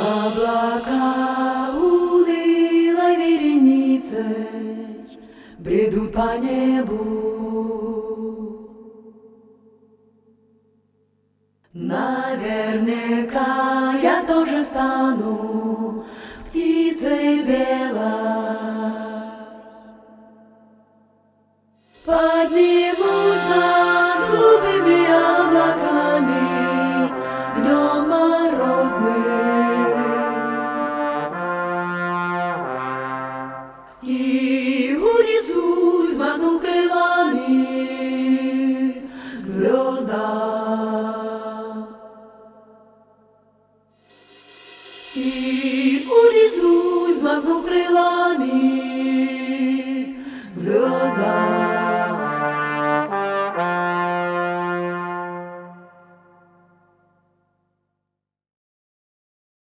Облака унылой вереницей бредут по небу. Наверняка я тоже стану птицей белой. Поднимусь над глупыми облаками днем морозным и унесусь, махну крылами к звездам. И унесусь, махну крылами к звездам.